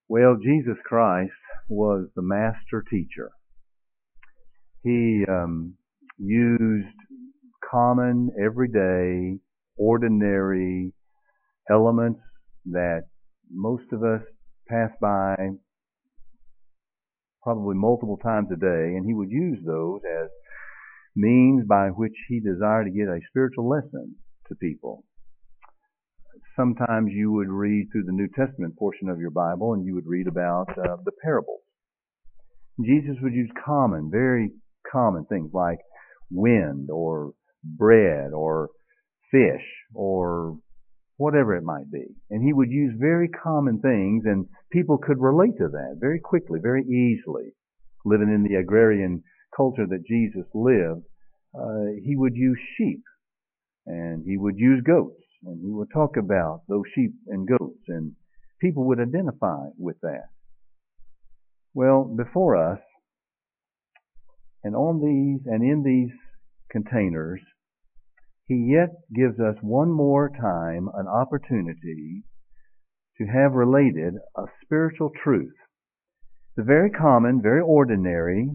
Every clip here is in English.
Well, Jesus Christ was the master teacher. He used common, everyday, ordinary elements that most of us pass by probably multiple times a day, and he would use those as means by which he desired to get a spiritual lesson to people. Sometimes you would read through the New Testament portion of your Bible and you would read about the parables. Jesus would use common, very common things like wind or bread or fish or whatever it might be. And he would use very common things, and people could relate to that very quickly, very easily. Living in the agrarian culture that Jesus lived, he would use sheep, and he would use goats, and he would talk about those sheep and goats, and people would identify with that. Well, before us, and on these and in these containers, he yet gives us one more time an opportunity to have related a spiritual truth. The very common, very ordinary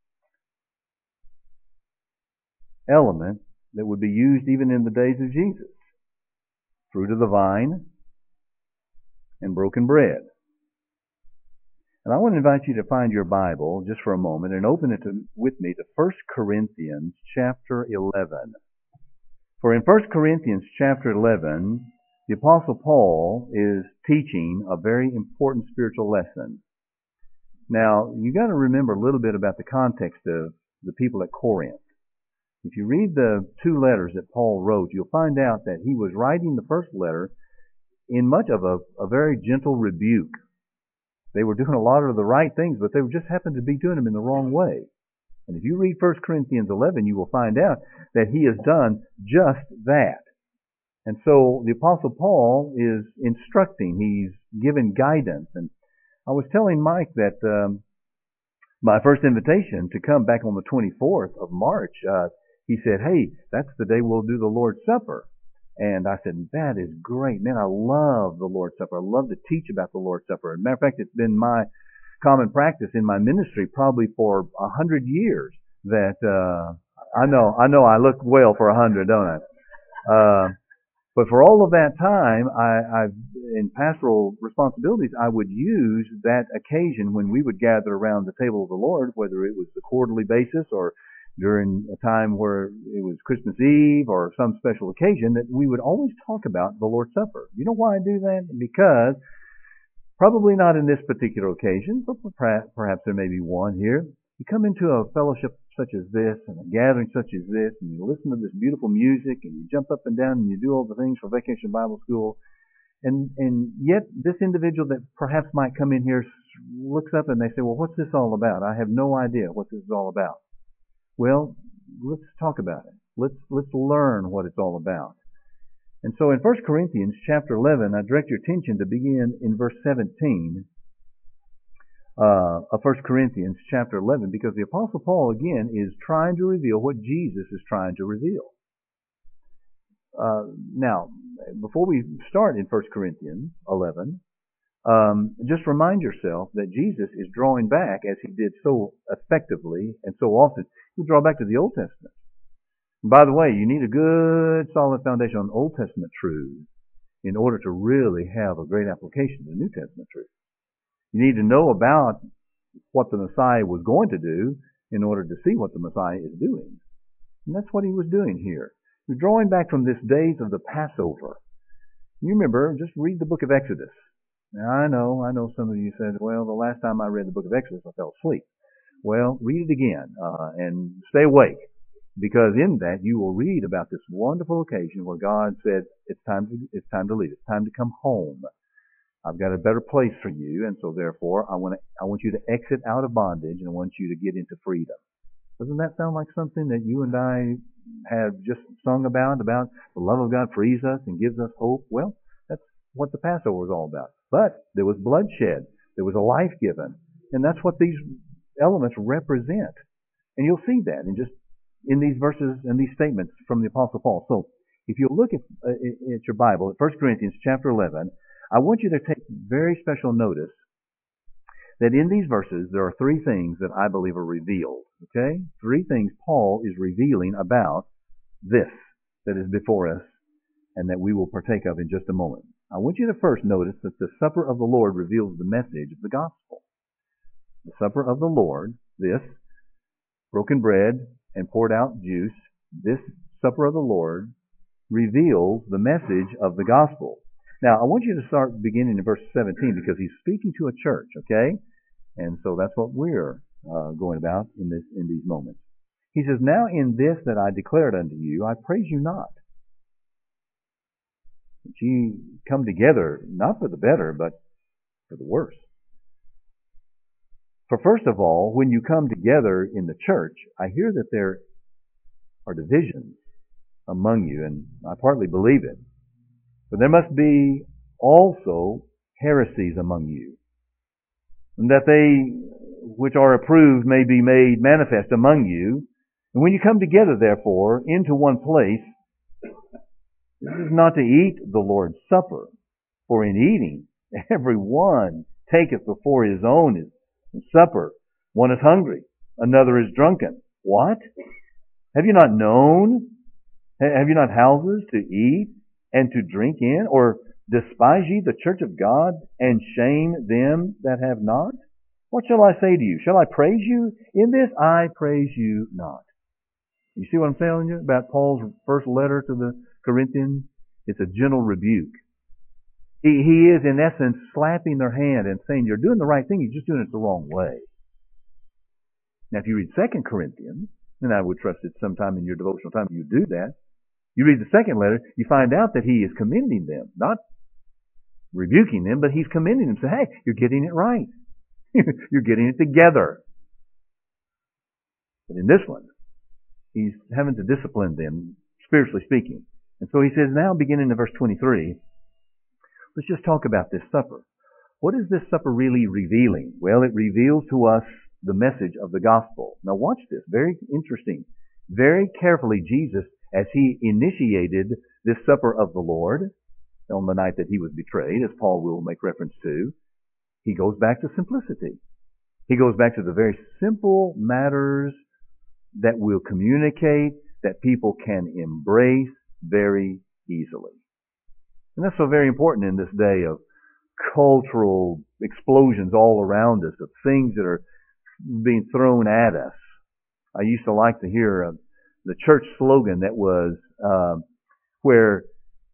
element that would be used even in the days of Jesus. Fruit of the vine and broken bread. And I want to invite you to find your Bible just for a moment and open it with me to 1 Corinthians chapter 11. For in 1 Corinthians chapter 11, the Apostle Paul is teaching a very important spiritual lesson. Now, you got to remember a little bit about the context of the people at Corinth. If you read the two letters that Paul wrote, you'll find out that he was writing the first letter in much of a very gentle rebuke. They were doing a lot of the right things, but they just happened to be doing them in the wrong way. And if you read 1 Corinthians 11, you will find out that he has done just that. And so the Apostle Paul is instructing, he's giving guidance. And I was telling Mike that my first invitation to come back on the 24th of March, he said, hey, that's the day we'll do the Lord's Supper. And I said, that is great. Man, I love the Lord's Supper. I love to teach about the Lord's Supper. As a matter of fact, it's been my common practice in my ministry probably for 100 years that, I know I look well for 100, don't I? But for all of that time, I've in pastoral responsibilities, I would use that occasion when we would gather around the table of the Lord, whether it was the quarterly basis or during a time where it was Christmas Eve or some special occasion, that we would always talk about the Lord's Supper. You know why I do that? Because probably not in this particular occasion, but perhaps there may be one here. You come into a fellowship such as this and a gathering such as this, and you listen to this beautiful music, and you jump up and down and you do all the things for Vacation Bible School, and yet this individual that perhaps might come in here looks up and they say, well, what's this all about? I have no idea what this is all about. Well, let's talk about it. Let's learn what it's all about. And so in 1 Corinthians chapter 11, I direct your attention to begin in verse 17 of 1 Corinthians chapter 11, because the Apostle Paul again is trying to reveal what Jesus is trying to reveal. Now, before we start in 1 Corinthians 11, just remind yourself that Jesus is drawing back, as he did so effectively and so often. He draw back to the Old Testament. And by the way, you need a good solid foundation on Old Testament truth in order to really have a great application to New Testament truth. You need to know about what the Messiah was going to do in order to see what the Messiah is doing. And that's what he was doing here. He's drawing back from this days of the Passover. You remember, just read the book of Exodus. Now, I know some of you said, well, the last time I read the book of Exodus, I fell asleep. Well, read it again, and stay awake, because in that you will read about this wonderful occasion where God said, it's time to leave. It's time to come home. I've got a better place for you, and so therefore I want you to exit out of bondage, and I want you to get into freedom. Doesn't that sound like something that you and I have just sung about the love of God frees us and gives us hope? Well, that's what the Passover was all about. But there was bloodshed. There was a life given. And that's what these elements represent. And you'll see that in these verses and these statements from the Apostle Paul. So if you look at your Bible, at 1 Corinthians chapter 11, I want you to take very special notice that in these verses there are three things that I believe are revealed. Okay? Three things Paul is revealing about this that is before us and that we will partake of in just a moment. I want you to first notice that the supper of the Lord reveals the message of the gospel. The supper of the Lord, this broken bread and poured out juice, this supper of the Lord reveals the message of the gospel. Now, I want you to start beginning in verse 17 because he's speaking to a church, okay? And so that's what we're going about in these moments. He says, "Now in this that I declared unto you, I praise you not. That ye come together, not for the better, but for the worse. For first of all, when you come together in the church, I hear that there are divisions among you, and I partly believe it. But there must be also heresies among you, and that they which are approved may be made manifest among you. And when you come together, therefore, into one place, this is not to eat the Lord's Supper, for in eating every one taketh before his own supper. One is hungry, another is drunken. What? Have you not known? Have you not houses to eat and to drink in? Or despise ye the church of God, and shame them that have not? What shall I say to you? Shall I praise you in this? I praise you not." You see what I'm telling you about Paul's first letter to the Corinthians? It's a gentle rebuke. He is, in essence, slapping their hand and saying, you're doing the right thing, you're just doing it the wrong way. Now, if you read 2 Corinthians, and I would trust that sometime in your devotional time you do that, you read the second letter, you find out that he is commending them, not rebuking them, but he's commending them, saying, hey, you're getting it right. You're getting it together. But in this one, he's having to discipline them, spiritually speaking. And so he says, now beginning in verse 23, let's just talk about this supper. What is this supper really revealing? Well, it reveals to us the message of the gospel. Now watch this, very interesting. Very carefully, Jesus, as he initiated this supper of the Lord on the night that he was betrayed, as Paul will make reference to, he goes back to simplicity. He goes back to the very simple matters that will communicate, that people can embrace very easily. And that's so very important in this day of cultural explosions all around us, of things that are being thrown at us. I used to like to hear the church slogan that was where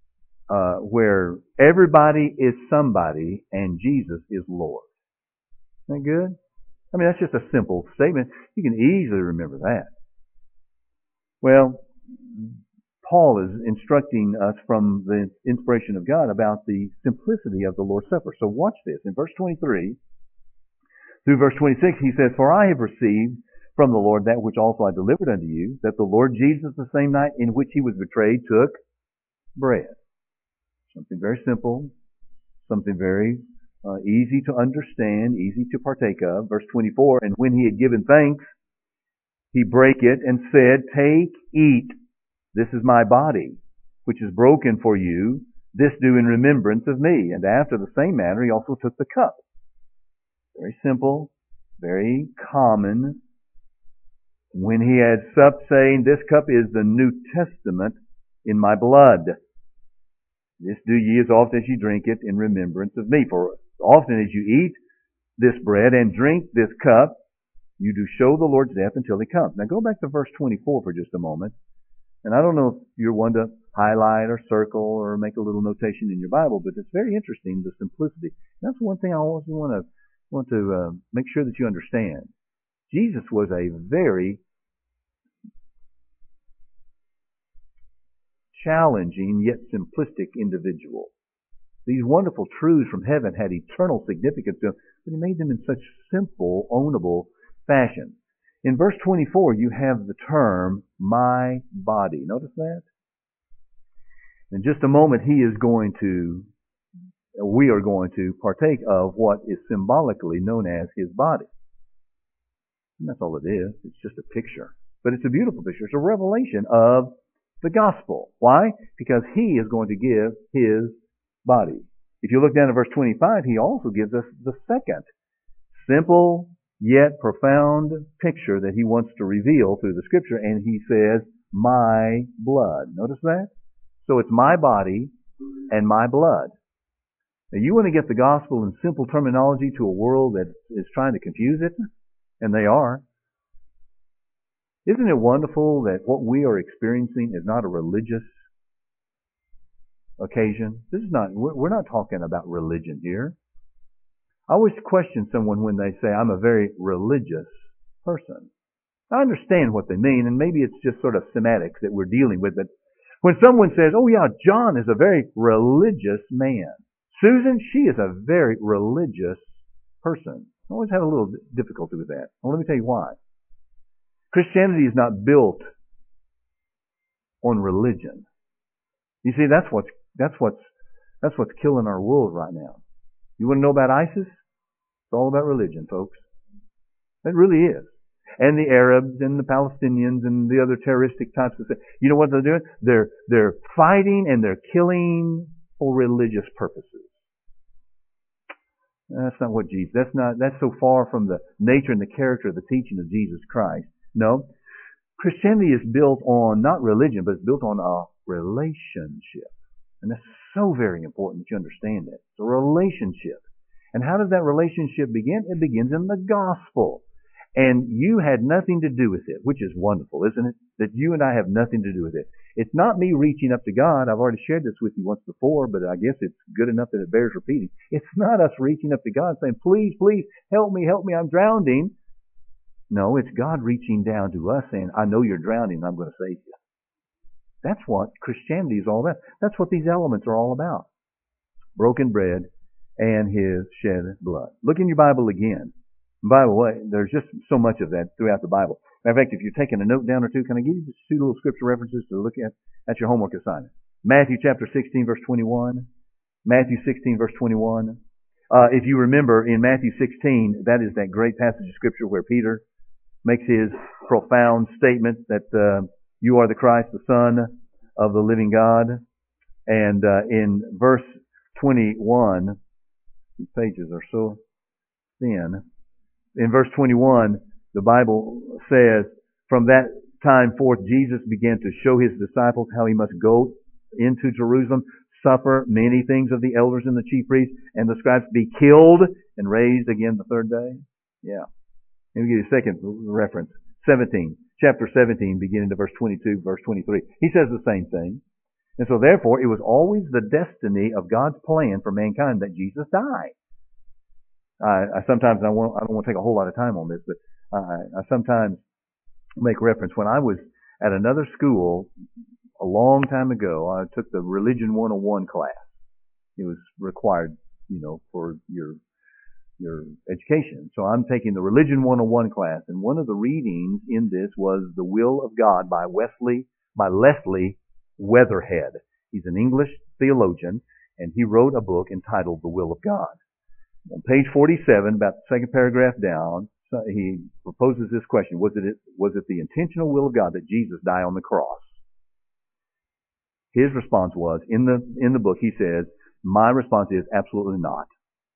everybody is somebody and Jesus is Lord. Isn't that good? I mean, that's just a simple statement. You can easily remember that. Well, Paul is instructing us from the inspiration of God about the simplicity of the Lord's Supper. So watch this. In verse 23 through verse 26, he says, "For I have received from the Lord that which also I delivered unto you, that the Lord Jesus, the same night in which he was betrayed, took bread." Something very simple, something very easy to understand, easy to partake of. Verse 24, "And when he had given thanks, he brake it and said, Take, eat. This is my body, which is broken for you. This do in remembrance of me. And after the same manner, he also took the cup." Very simple, very common. "When he had supped, saying, This cup is the New Testament in my blood. This do ye as often as ye drink it in remembrance of me. For often as you eat this bread and drink this cup, you do show the Lord's death until he comes." Now go back to verse 24 for just a moment. And I don't know if you're one to highlight or circle or make a little notation in your Bible, but it's very interesting, the simplicity. That's one thing I always want to make sure that you understand. Jesus was a very challenging yet simplistic individual. These wonderful truths from heaven had eternal significance to him, but he made them in such simple, ownable fashion. In verse 24, you have the term, my body. Notice that? In just a moment, we are going to partake of what is symbolically known as his body. And that's all it is. It's just a picture. But it's a beautiful picture. It's a revelation of the gospel. Why? Because he is going to give his body. If you look down at verse 25, he also gives us the second simple yet profound picture that he wants to reveal through the scripture, and he says, my blood. Notice that? So it's my body and my blood. Now you want to get the gospel in simple terminology to a world that is trying to confuse it, and they are. Isn't it wonderful that what we are experiencing is not a religious occasion? We're not talking about religion here. I always question someone when they say, I'm a very religious person. I understand what they mean, and maybe it's just sort of semantics that we're dealing with, but when someone says, oh yeah, John is a very religious man. Susan, she is a very religious person. I always have a little difficulty with that. Well, let me tell you why. Christianity is not built on religion. You see, that's what's killing our world right now. You want to know about ISIS? It's all about religion, folks. It really is. And the Arabs and the Palestinians and the other terroristic types of things. You know what they're doing? They're fighting and they're killing for religious purposes. That's not what Jesus, that's so far from the nature and the character of the teaching of Jesus Christ. No. Christianity is built on not religion, but it's built on a relationship. And that's so very important that you understand that. It's a relationship. And how does that relationship begin? It begins in the gospel. And you had nothing to do with it, which is wonderful, isn't it? That you and I have nothing to do with it. It's not me reaching up to God. I've already shared this with you once before, but I guess it's good enough that it bears repeating. It's not us reaching up to God saying, please, please, help me, I'm drowning. No, it's God reaching down to us saying, I know you're drowning, I'm going to save you. That's what Christianity is all about. That's what these elements are all about. Broken bread and His shed blood. Look in your Bible again. By the way, there's just so much of that throughout the Bible. Matter of fact, if you're taking a note down or two, can I give you just two little scripture references to look at your homework assignment? Matthew chapter 16 verse 21. Matthew 16 verse 21. If you remember in Matthew 16, that is that great passage of scripture where Peter makes his profound statement that you are the Christ, the Son of the living God. And in verse 21, these pages are so thin. In verse 21, the Bible says, from that time forth, Jesus began to show his disciples how he must go into Jerusalem, suffer many things of the elders and the chief priests and the scribes, be killed and raised again the third day. Yeah. Let me give you a second reference. Chapter 17, beginning to verse 22, verse 23. He says the same thing. And so therefore, it was always the destiny of God's plan for mankind that Jesus die. I don't want to take a whole lot of time on this, but I sometimes make reference. When I was at another school a long time ago, I took the Religion 101 class. It was required, for your education. So I'm taking the Religion 101 class, and one of the readings in this was The Will of God by Leslie Weatherhead. He's an English theologian, and he wrote a book entitled The Will of God. On page 47, about the second paragraph down, he proposes this question: was it the intentional will of God that Jesus die on the cross? His response was, in the book, he says, my response is absolutely not.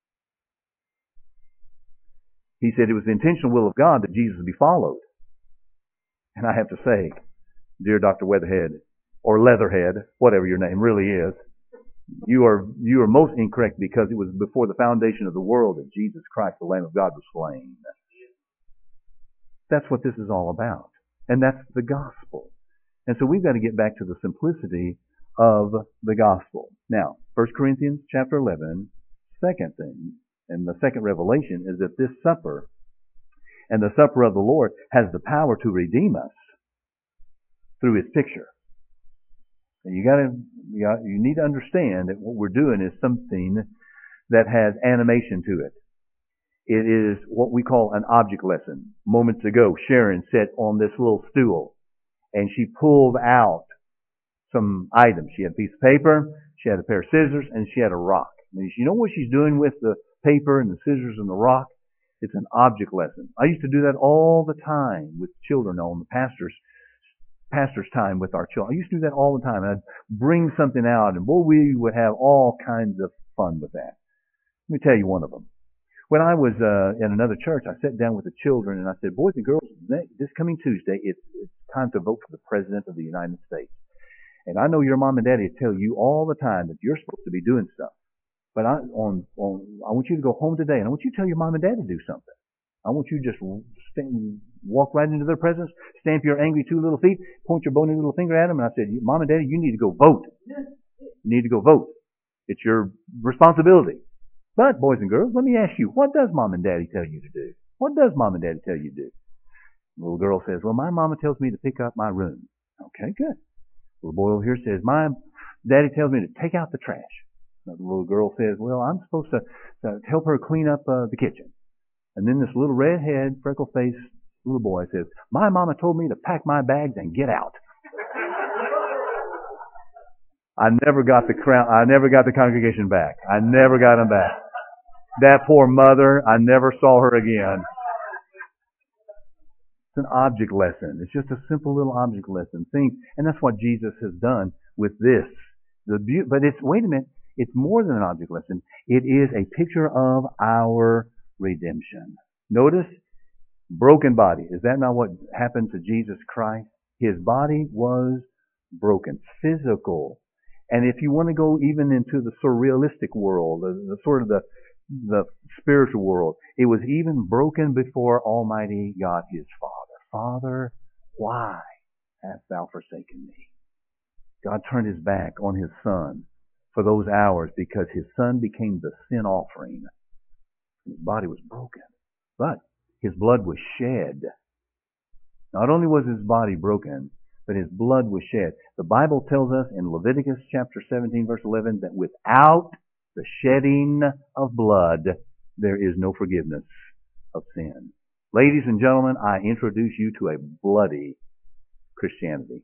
He said it was the intentional will of God that Jesus be followed. And I have to say, dear Dr. Weatherhead, or Leatherhead, whatever your name really is, you are most incorrect, because it was before the foundation of the world that Jesus Christ, the Lamb of God, was slain. That's what this is all about. And that's the gospel. And so we've got to get back to the simplicity of the gospel. Now, 1 Corinthians chapter 11, second thing, and the second revelation is that this supper and the supper of the Lord has the power to redeem us through His picture. And you need to understand that what we're doing is something that has animation to it. It is what we call an object lesson. Moments ago, Sharon sat on this little stool and she pulled out some items. She had a piece of paper, she had a pair of scissors, and she had a rock. And you know what she's doing with the paper and the scissors and the rock? It's an object lesson. I used to do that all the time with children on the pastor's time with our children. I used to do that all the time. I'd bring something out, and boy, we would have all kinds of fun with that. Let me tell you one of them. When I was in another church, I sat down with the children and I said, boys and girls, this coming Tuesday, it's time to vote for the President of the United States. And I know your mom and daddy tell you all the time that you're supposed to be doing stuff. But I want you to go home today and I want you to tell your mom and dad to do something. I want you to just walk right into their presence, stamp your angry 2 little feet, point your bony little finger at them, and I said, Mom and Daddy, you need to go vote. You need to go vote. It's your responsibility. But, boys and girls, let me ask you, what does Mom and Daddy tell you to do? What does Mom and Daddy tell you to do? The little girl says, well, my mama tells me to pick up my room. Okay, good. The little boy over here says, my daddy tells me to take out the trash. The little girl says, well, I'm supposed to help her clean up the kitchen. And then this little redhead, freckle-faced little boy says, my mama told me to pack my bags and get out. I never got the congregation back. I never got them back. That poor mother, I never saw her again. It's an object lesson. It's just a simple little object lesson thing. And that's what Jesus has done with this. But wait a minute, it's more than an object lesson. It is a picture of our redemption. Notice, broken body. Is that not what happened to Jesus Christ? His body was broken, physical. And if you want to go even into the surrealistic world, the sort of the spiritual world, it was even broken before Almighty God, his Father. Father, why hast thou forsaken me? God turned his back on his Son for those hours because his Son became the sin offering. His body was broken, but his blood was shed. Not only was his body broken, but his blood was shed. The Bible tells us in Leviticus chapter 17 verse 11 that without the shedding of blood, there is no forgiveness of sin. Ladies and gentlemen, I introduce you to a bloody Christianity.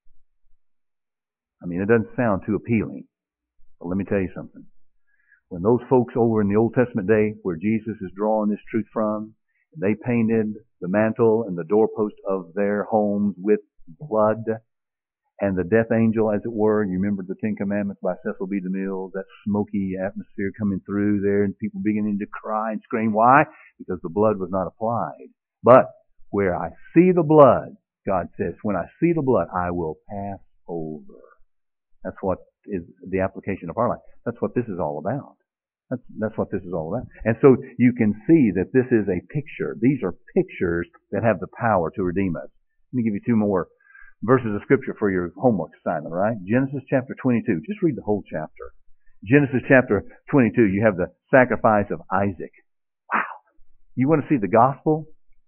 I mean, it doesn't sound too appealing, but let me tell you something. When those folks over in the Old Testament day, where Jesus is drawing this truth from, they painted the mantle and the doorpost of their homes with blood, and the death angel, as it were, you remember the Ten Commandments by Cecil B. DeMille, that smoky atmosphere coming through there and people beginning to cry and scream. Why? Because the blood was not applied. But where I see the blood, God says, when I see the blood, I will pass over. That's what is the application of our life. That's what this is all about. That's what this is all about. And so you can see that this is a picture. These are pictures that have the power to redeem us. Let me give you 2 more verses of scripture for your homework assignment, right? Genesis chapter 22. Just read the whole chapter. Genesis chapter 22, you have the sacrifice of Isaac. Wow. You want to see the gospel?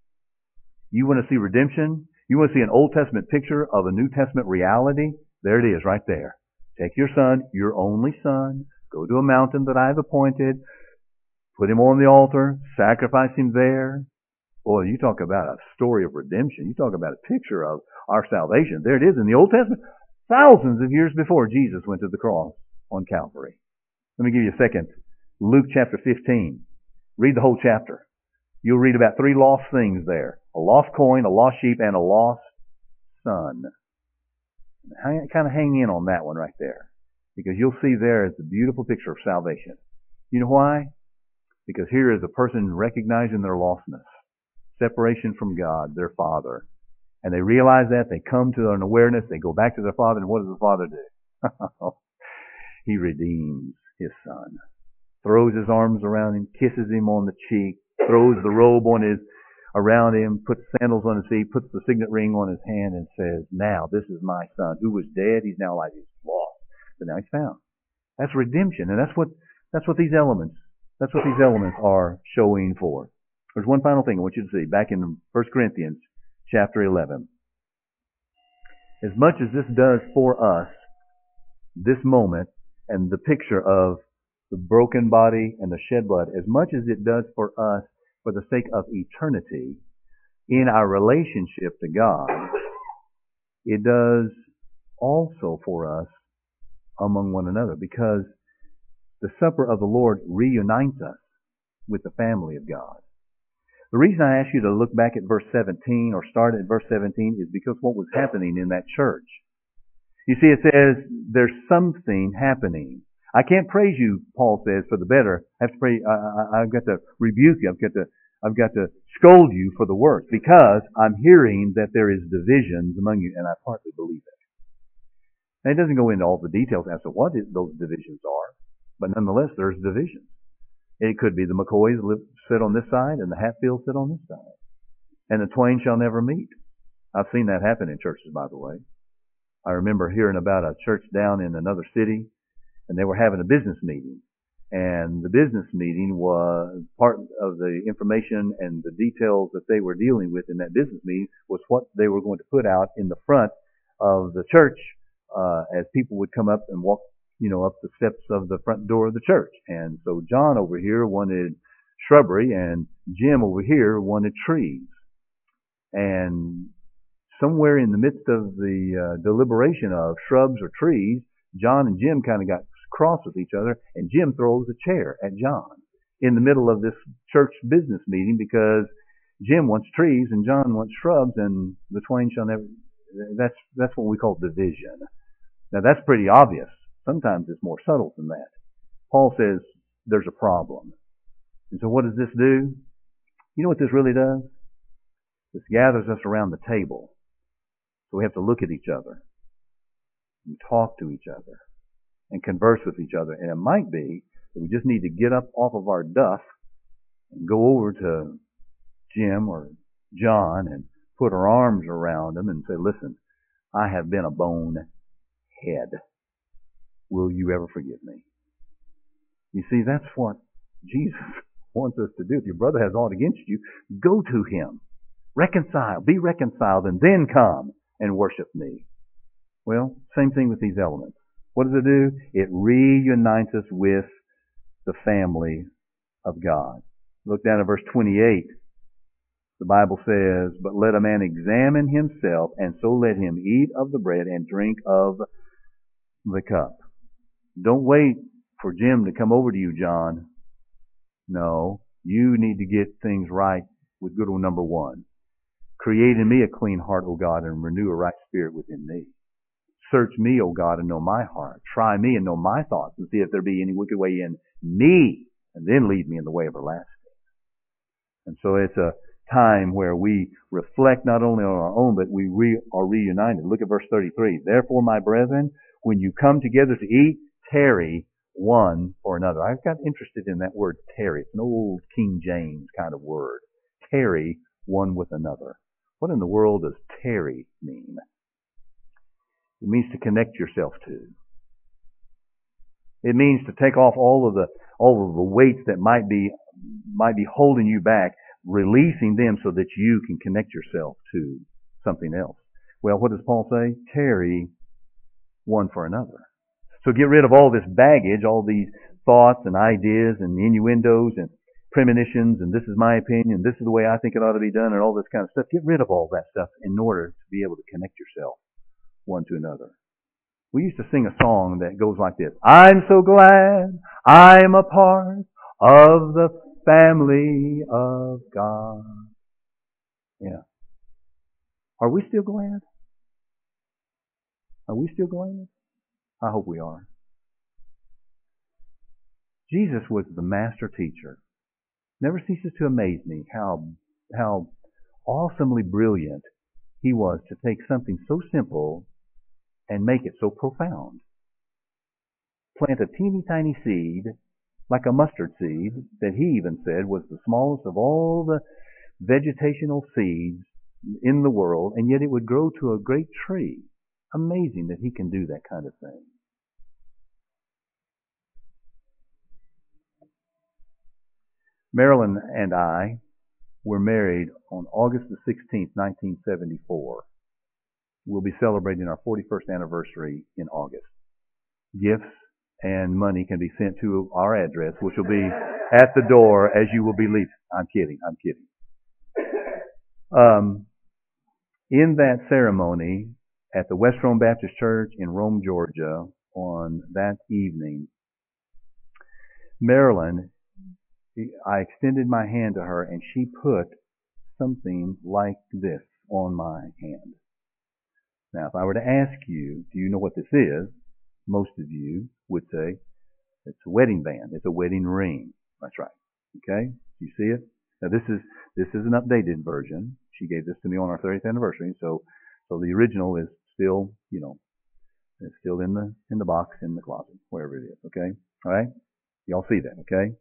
You want to see redemption? You want to see an Old Testament picture of a New Testament reality? There it is right there. Take your son, your only son, go to a mountain that I have appointed, put him on the altar, sacrifice him there. Boy, you talk about a story of redemption. You talk about a picture of our salvation. There it is in the Old Testament, thousands of years before Jesus went to the cross on Calvary. Let me give you a second. Luke chapter 15. Read the whole chapter. You'll read about 3 lost things there. A lost coin, a lost sheep, and a lost son. Kind of hang in on that one right there. Because you'll see there is a beautiful picture of salvation. You know why? Because here is a person recognizing their lostness. Separation from God, their Father. And they realize that. They come to an awareness. They go back to their Father. And what does the Father do? He redeems his Son. Throws his arms around him. Kisses him on the cheek. Throws the robe around him. Puts sandals on his feet. Puts the signet ring on his hand and says, now this is my Son who was dead. He's now alive. He's lost. But now he's found. That's redemption. And that's what these elements are showing for. There's one final thing I want you to see back in 1 Corinthians chapter 11. As much as this does for us, this moment, and the picture of the broken body and the shed blood, as much as it does for us for the sake of eternity in our relationship to God, it does also for us among one another, because the supper of the Lord reunites us with the family of God. The reason I ask you to look back at verse 17 or start at verse 17 is because what was happening in that church. You see, it says there's something happening. I can't praise you, Paul says, for the better. I have to pray. I've got to rebuke you. I've got to scold you for the worse, because I'm hearing that there is divisions among you, and I partly believe it. Now, it doesn't go into all the details as to what those divisions are, but nonetheless, there's divisions. It could be the McCoys sit on this side and the Hatfields sit on this side, and the twain shall never meet. I've seen that happen in churches, by the way. I remember hearing about a church down in another city, and they were having a business meeting. And the business meeting was part of the information and the details that they were dealing with in that business meeting was what they were going to put out in the front of the church as people would come up and walk, up the steps of the front door of the church. And so John over here wanted shrubbery, and Jim over here wanted trees. And somewhere in the midst of the deliberation of shrubs or trees, John and Jim kind of got cross with each other, and Jim throws a chair at John in the middle of this church business meeting because Jim wants trees and John wants shrubs, and the twain shall never. That's what we call division. Now that's pretty obvious. Sometimes it's more subtle than that. Paul says there's a problem. And so what does this do? You know what this really does? This gathers us around the table. So we have to look at each other and talk to each other and converse with each other. And it might be that we just need to get up off of our duff and go over to Jim or John and put our arms around them and say, listen, I have been a bonehead. Will you ever forgive me? You see, that's what Jesus wants us to do. If your brother has aught against you, go to him. Reconcile. Be reconciled, and then come and worship me. Well, same thing with these elements. What does it do? It reunites us with the family of God. Look down at verse 28. The Bible says, but let a man examine himself, and so let him eat of the bread and drink of the cup. Don't wait for Jim to come over to you, John. No, you need to get things right with good old number one. Create in me a clean heart, O God, and renew a right spirit within me. Search me, O God, and know my heart. Try me and know my thoughts, and see if there be any wicked way in me, and then lead me in the way everlasting. And so it's a time where we reflect not only on our own, but we are reunited. Look at verse 33. Therefore, my brethren, when you come together to eat, tarry one for another. I've got interested in that word tarry. It's an old King James kind of word. Tarry one with another. What in the world does tarry mean? It means to connect yourself to. It means to take off all of the weights that might be holding you back, releasing them so that you can connect yourself to something else. Well, what does Paul say? Tarry one for another. So get rid of all this baggage, all these thoughts and ideas and innuendos and premonitions, and this is my opinion, this is the way I think it ought to be done, and all this kind of stuff. Get rid of all that stuff in order to be able to connect yourself one to another. We used to sing a song that goes like this. I'm so glad I'm a part of the family of God. Yeah. Are we still glad? Are we still glad? I hope we are. Jesus was the master teacher. Never ceases to amaze me how awesomely brilliant he was to take something so simple and make it so profound. Plant a teeny tiny seed, like a mustard seed, that he even said was the smallest of all the vegetational seeds in the world, and yet it would grow to a great tree. Amazing that he can do that kind of thing. Marilyn and I were married on August the 16th, 1974. We'll be celebrating our 41st anniversary in August. Gifts and money can be sent to our address, which will be at the door as you will be leaving. I'm kidding. In that ceremony at the West Rome Baptist Church in Rome, Georgia, on that evening, Marilyn, I extended my hand to her, and she put something like this on my hand. Now, if I were to ask you, do you know what this is? Most of you would say, It's a wedding band. It's a wedding ring. That's right. Okay? You see it? Now this is an updated version. She gave this to me on our 30th anniversary, so the original is still, it's still in the box in the closet, wherever it is. Okay? All right? Y'all see that? Okay?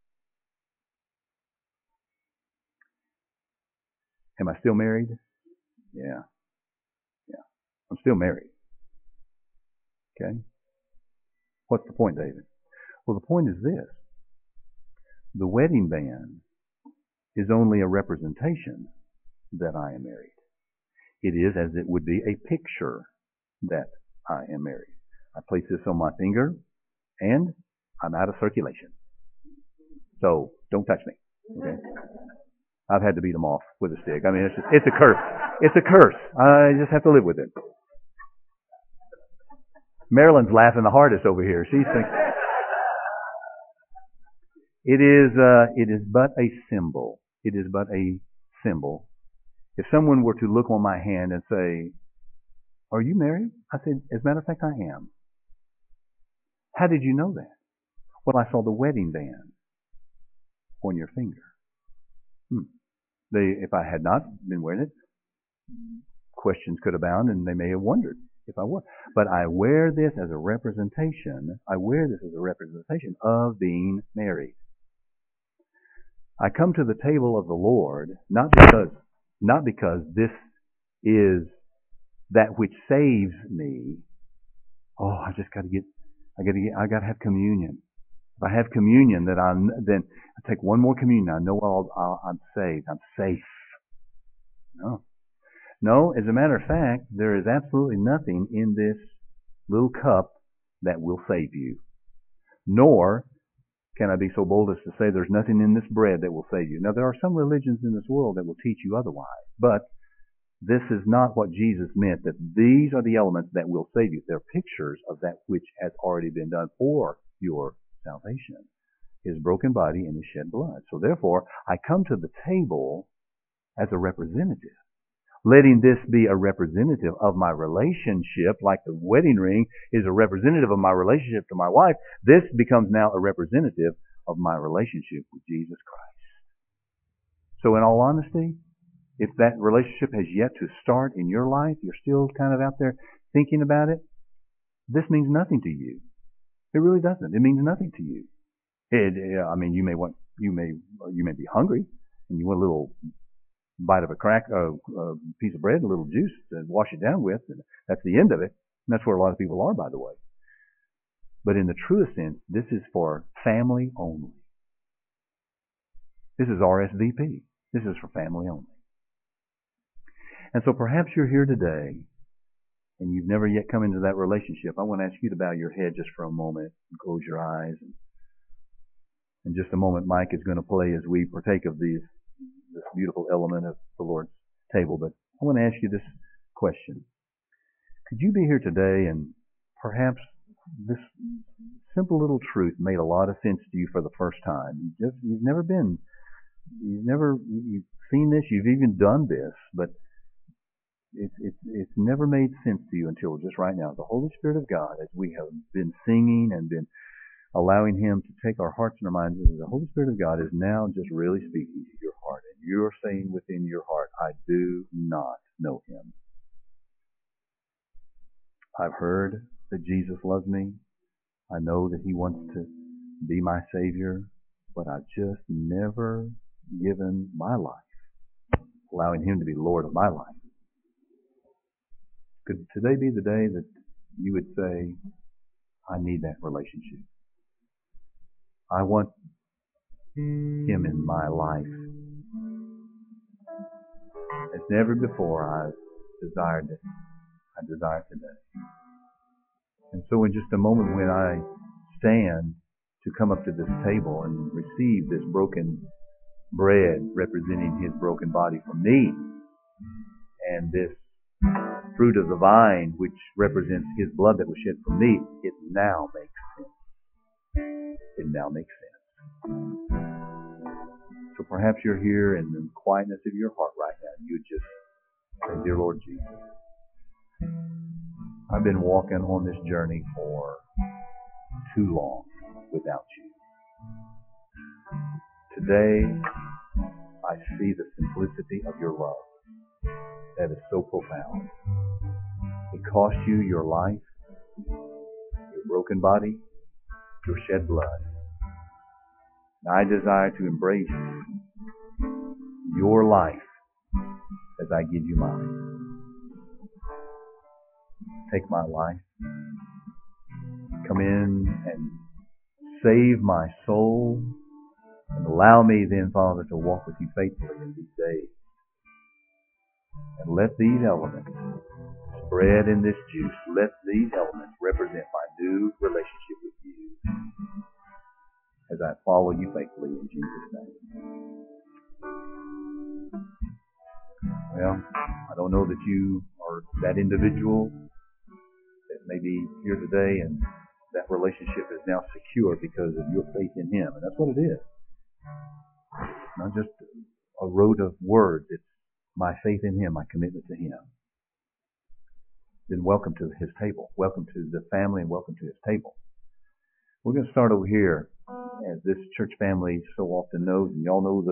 Am I still married? Yeah. Yeah. I'm still married. Okay? What's the point, David? Well, the point is this. The wedding band is only a representation that I am married. It is as it would be a picture that I am married. I place this on my finger and I'm out of circulation. So don't touch me. Okay? I've had to beat them off with a stick. I mean, it's a curse. It's a curse. I just have to live with it. Marilyn's laughing the hardest over here. She's thinking, it is but a symbol. It is but a symbol. If someone were to look on my hand and say, "Are you married?" I said, "As a matter of fact, I am." "How did you know that?" "Well, I saw the wedding band on your finger." If I had not been wearing it, questions could abound, and they may have wondered if I were. But I wear this as a representation. I wear this as a representation of being married. I come to the table of the Lord not because this is that which saves me. Oh, I got to have communion. If I have communion, then I take one more communion. I know I'm saved. I'm safe. No. As a matter of fact, there is absolutely nothing in this little cup that will save you. Nor can I be so bold as to say there's nothing in this bread that will save you. Now, there are some religions in this world that will teach you otherwise, but this is not what Jesus meant, that these are the elements that will save you. They're pictures of that which has already been done for your salvation. His broken body and his shed blood. So therefore, I come to the table as a representative. Letting this be a representative of my relationship, like the wedding ring is a representative of my relationship to my wife, this becomes now a representative of my relationship with Jesus Christ. So in all honesty, if that relationship has yet to start in your life, you're still kind of out there thinking about it, this means nothing to you. It really doesn't. It means nothing to you. I mean, you may be hungry and you want a little bite of a piece of bread, a little juice to wash it down with, and that's the end of it. And that's where a lot of people are, by the way. But in the truest sense, this is for family only. This is RSVP. This is for family only. And so perhaps you're here today and you've never yet come into that relationship. I want to ask you to bow your head just for a moment and close your eyes. And in just a moment, Mike is going to play as we partake of this beautiful element of the Lord's table. But I want to ask you this question. Could you be here today and perhaps this simple little truth made a lot of sense to you for the first time? You've seen this, you've even done this, but it's never made sense to you until just right now. The Holy Spirit of God, as we have been singing and been allowing Him to take our hearts and our minds, the Holy Spirit of God is now just really speaking to your heart. And you're saying within your heart, I do not know Him. I've heard that Jesus loves me. I know that He wants to be my Savior, but I've just never given my life, allowing Him to be Lord of my life. Could today be the day that you would say, I need that relationship. I want Him in my life. As never before I've desired it. I desire today. And so in just a moment when I stand to come up to this table and receive this broken bread representing His broken body for me, and this fruit of the vine which represents His blood that was shed for me, it now makes sense. It now makes sense. So perhaps you're here in the quietness of your heart right now. You just say, Dear Lord Jesus, I've been walking on this journey for too long. without you. Today, I see the simplicity of your love that is so profound. It cost you your life, your broken body, your shed blood. And I desire to embrace your life as I give you mine. Take my life. Come in and save my soul. And allow me then, Father, to walk with you faithfully in these days. And let these elements spread in this juice. Let these elements represent my new relationship with you as I follow you faithfully in Jesus' name. Well, I don't know that you are that individual that may be here today and that relationship is now secure because of your faith in Him. And that's what it is. Not just a road of words. It's my faith in Him, my commitment to Him. Then welcome to His table. Welcome to the family and welcome to His table. We're going to start over here, as this church family so often knows, and y'all know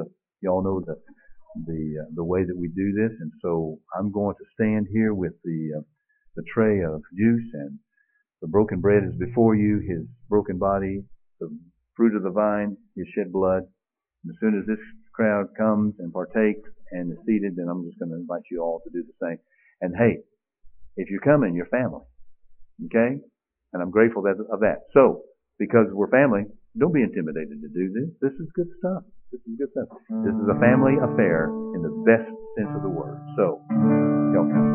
the way that we do this. And so I'm going to stand here with the tray of juice, and the broken bread is before you, His broken body, the fruit of the vine, His shed blood. And as soon as this crowd comes and partakes and is seated, then I'm just going to invite you all to do the same. And hey, if you're coming, you're family. Okay? And I'm grateful of that. So, because we're family, don't be intimidated to do this. This is good stuff. This is good stuff. This is a family affair in the best sense of the word. So, y'all come.